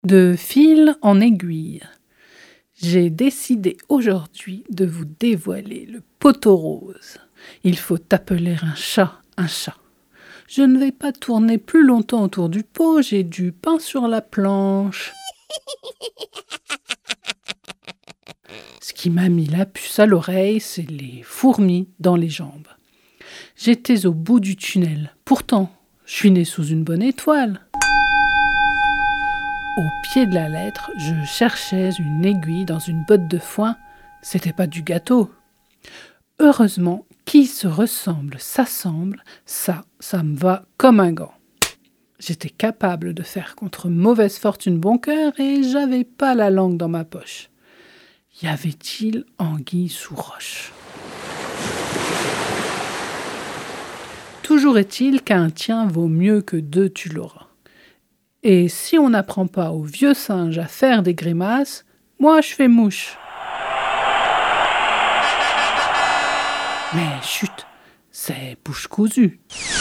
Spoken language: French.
De fil en aiguille. J'ai décidé aujourd'hui de vous dévoiler le poteau rose. Il faut appeler un chat un chat. Je ne vais pas tourner plus longtemps autour du pot, j'ai du pain sur la planche. Ce qui m'a mis la puce à l'oreille, c'est les fourmis dans les jambes. J'étais au bout du tunnel. Pourtant, je suis né sous une bonne étoile. Au pied de la lettre, je cherchais une aiguille dans une botte de foin. C'était pas du gâteau. Heureusement, qui se ressemble s'assemble, ça me va comme un gant. J'étais capable de faire contre mauvaise fortune bon cœur et j'avais pas la langue dans ma poche. Y avait-il anguille sous roche? Toujours est-il qu'un tien vaut mieux que deux tu l'auras. Et si on n'apprend pas aux vieux singes à faire des grimaces, moi je fais mouche. Mais chut, c'est bouche cousue.